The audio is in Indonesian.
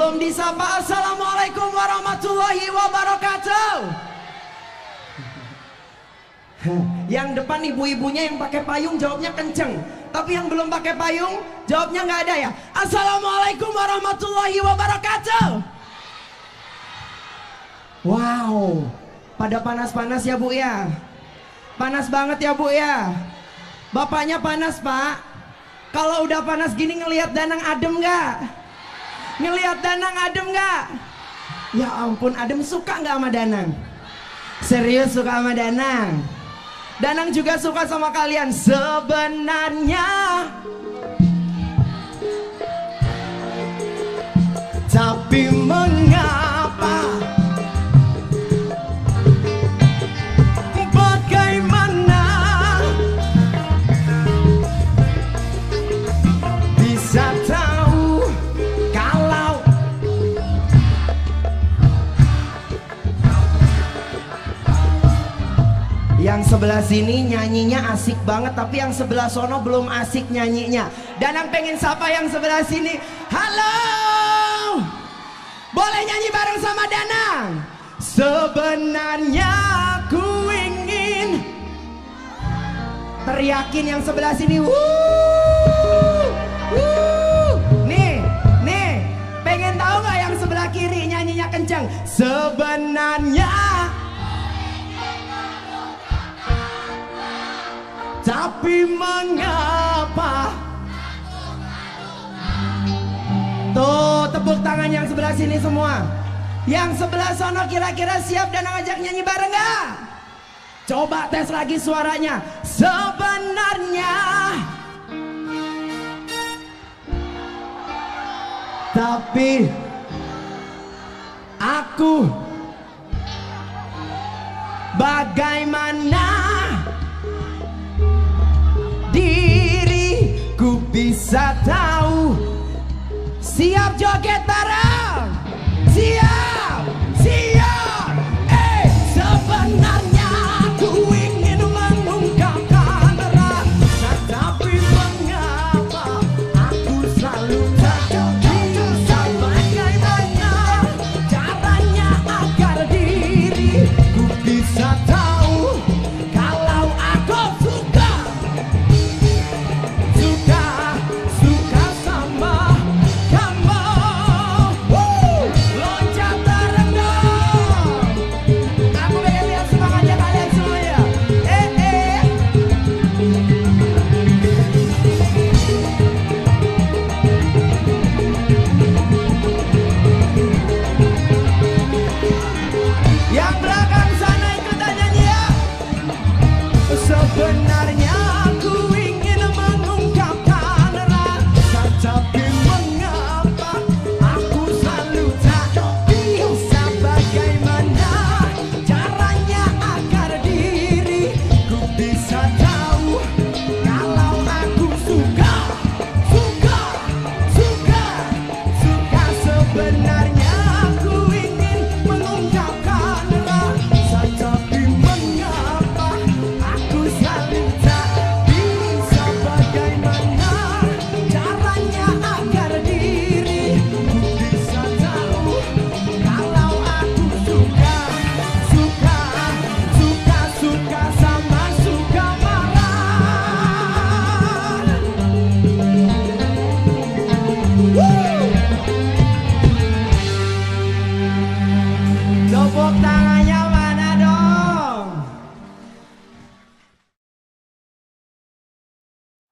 Belum disapa. Assalamualaikum warahmatullahi wabarakatuh. Yang depan ibu-ibunya yang pakai payung jawabnya kenceng, tapi yang belum pakai payung jawabnya nggak ada ya. Assalamualaikum warahmatullahi wabarakatuh. Wow, pada panas-panas ya Bu ya. Panas banget ya Bu ya. Bapaknya panas Pak. Kalau udah panas gini ngelihat Danang adem nggak? Ngelihat Danang adem nggak? Ya ampun, adem suka nggak sama Danang? Serius suka sama Danang? Danang juga suka sama kalian sebenarnya. Tapi mengapa? Bagaimana bisa tahu kalau yang sebelah sini nyanyinya asik banget, tapi yang sebelah sono belum asik nyanyinya. Danang pengen sapa yang sebelah sini. Halo, boleh nyanyi bareng sama Danang? Sebenarnya ku ingin teriakin yang sebelah sini. Nih, pengen tahu nggak yang sebelah kiri nyanyinya kencang? Sebenarnya, tapi mengapa? Tuh, tepuk tangan yang sebelah sini semua. Yang sebelah sono kira-kira siap dan ngajak nyanyi bareng gak? Coba tes lagi suaranya. Sebenarnya, tapi aku bagaimana diriku bisa tahu. Siap joget bareng? Siap, siap. Sebenarnya ku ingin mengungkapkan rasa, tapi mengapa aku selalu terjadi? Bagaimana caranya agar diriku bisa tahu?